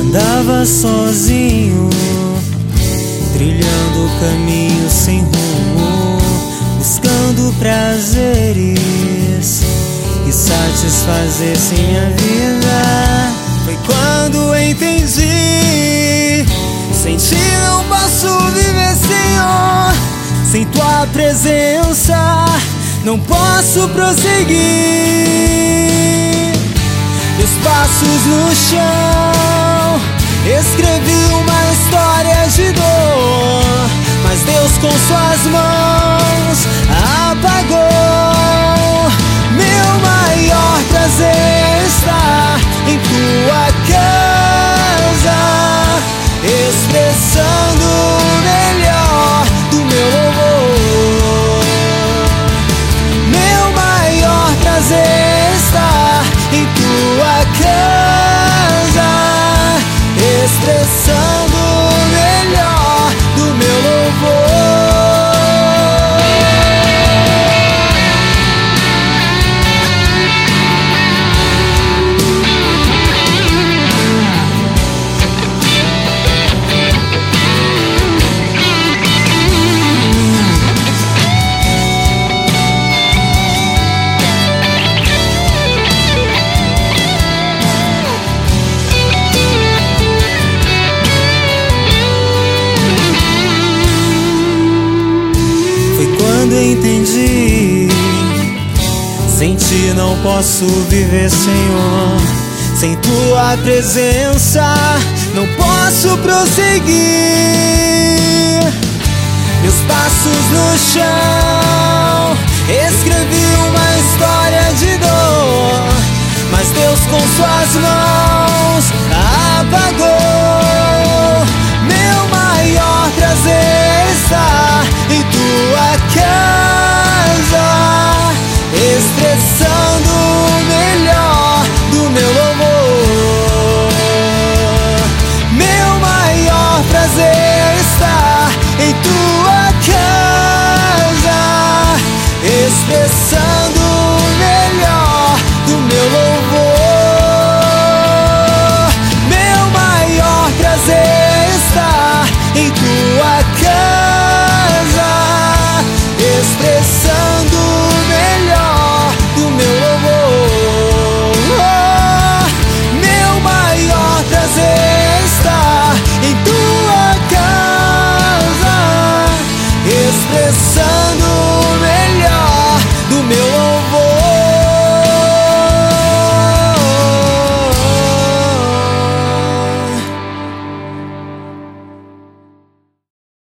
Andava sozinho, trilhando caminhos sem rumo, buscando prazeres que satisfazessem minha vida. Foi quando entendi, sem ti não posso viver, Senhor. Sem tua presença não posso prosseguir. Meus passos no chão, escrevi uma história de dor, mas Deus com suas mãos apagou. Meu maior prazer está em tua casa, expressando o melhor do meu louvor. Meu maior prazer está em tua casa, expressando o melhor do meu louvor. Entendi, sem ti não posso viver, Senhor. Sem tua presença não posso prosseguir. Meus passos no chão, escrevi uma história de dor, mas Deus com suas mãos apagou. Meu maior prazer está em tua casa, expressando o melhor do meu louvor. Meu maior prazer está em tua casa, expressando o melhor do meu louvor. Meu maior prazer está em tua casa, expressando o melhor do meu louvor. Meu maior prazer está em tua casa, expressando o melhor do meu louvor.